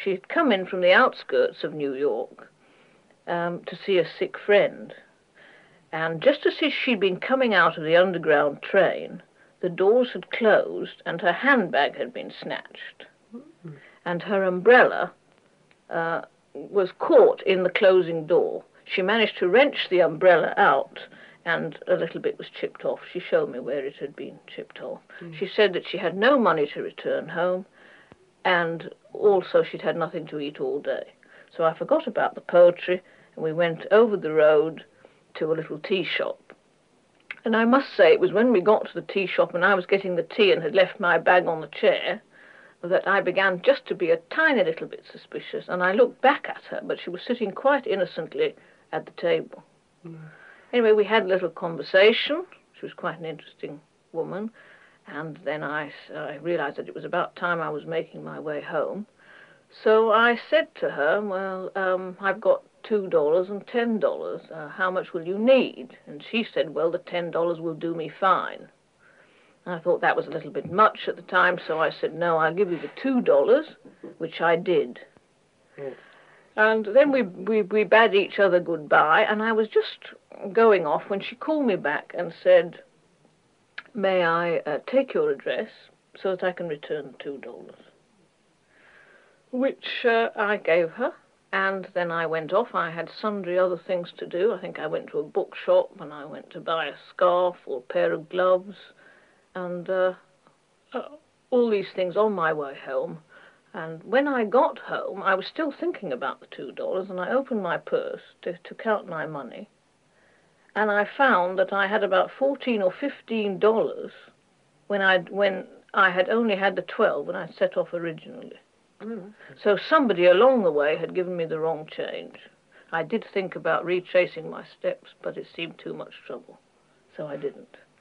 She'd come in from the outskirts of New York to see a sick friend. And just as she'd been coming out of the underground train, the doors had closed and her handbag had been snatched. And her umbrella was caught in the closing door. She managed to wrench the umbrella out, and a little bit was chipped off. She showed me where it had been chipped off. She said that she had no money to return home, and also she'd had nothing to eat all day. So I forgot about the poetry, and we went over the road to a little tea shop. And I must say, it was when we got to the tea shop and I was getting the tea and had left my bag on the chair that I began just to be a tiny little bit suspicious. And I looked back at her, but she was sitting quite innocently at the table. Anyway, we had a little conversation. She was quite an interesting woman. And then I realized that it was about time I was making my way home. So I said to her, well, I've got $2 and $10. How much will you need? And she said, well, the $10 will do me fine. I thought that was a little bit much at the time, so I said, no, I'll give you the $2, which I did. And then we bade each other goodbye, and I was just going off when she called me back and said, may I take your address so that I can return the $2? Which I gave her, and then I went off. I had sundry other things to do. I think I went to a bookshop, and I went to buy a scarf or a pair of gloves, and all these things on my way home. And when I got home, I was still thinking about the $2, and I opened my purse to count my money, and I found that I had about $14 or $15 when I had only had the 12 when I set off originally. So somebody along the way had given me the wrong change. I did think about retracing my steps, but it seemed too much trouble, so I didn't.